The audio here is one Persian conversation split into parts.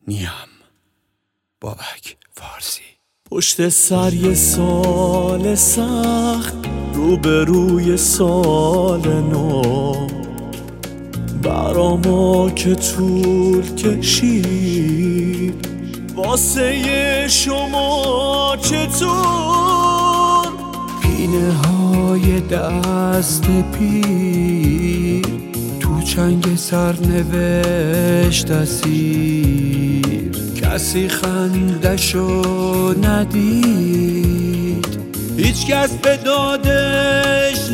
نیم بابک فارسی. پشت سر یه سال سخت، روبروی سال نو، برا ما که طول کشید واسه شما چطور؟ پینه های دست پیر تو چنگ سرنوشت اسیر، کسی خندشو ندید، هیچ کس به دادش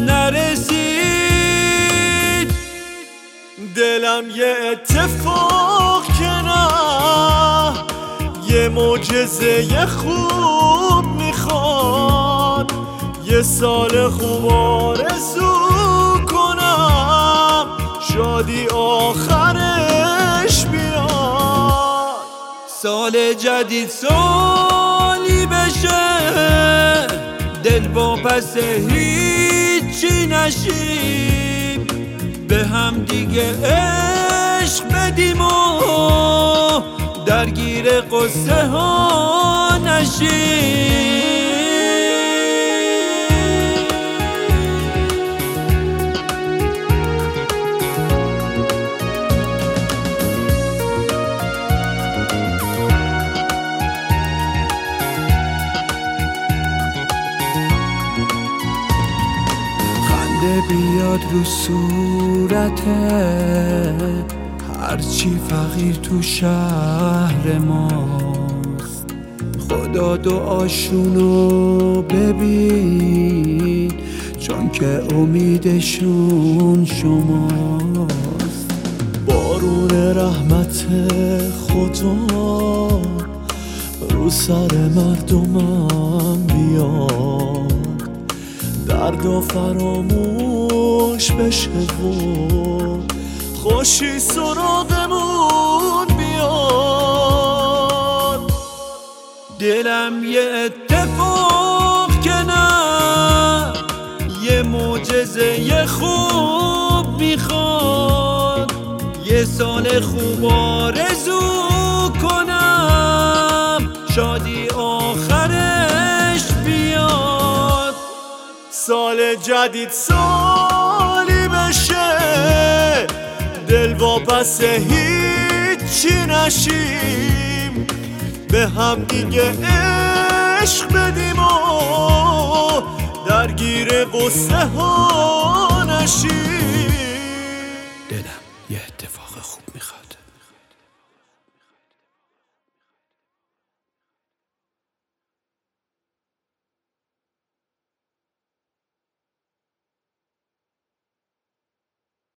نرسید. دلم یه اتفاق که نه، یه معجزه خوب میخواد، یه سال خوب آرزو کنم، شادی آخرش بیاد. سال جدید سالی بشه، دل واپس هیچی نشیم، به هم دیگه عشق بدیم و درگیر قصه ها نشیم. بیاد رو صورته، هرچی فقیر تو شهر ماست، خدا دعاشونو ببین، چون که امیدشون شماست. بارون رحمت خدا رو سر مردمم بیاد، دردا فراموش بشه و خوشی سراغمون بیاد. دلم یه اتفاق که نه، یه معجزه خوب میخواد، یه سال خوب آرزو کنم، شادی آخرش بیاد. سال جدید سالی بشه، دل واپس هیچی نشیم، به هم دیگه عشق بدیم و درگیر قصه ها نشیم. دلم یه اتفاق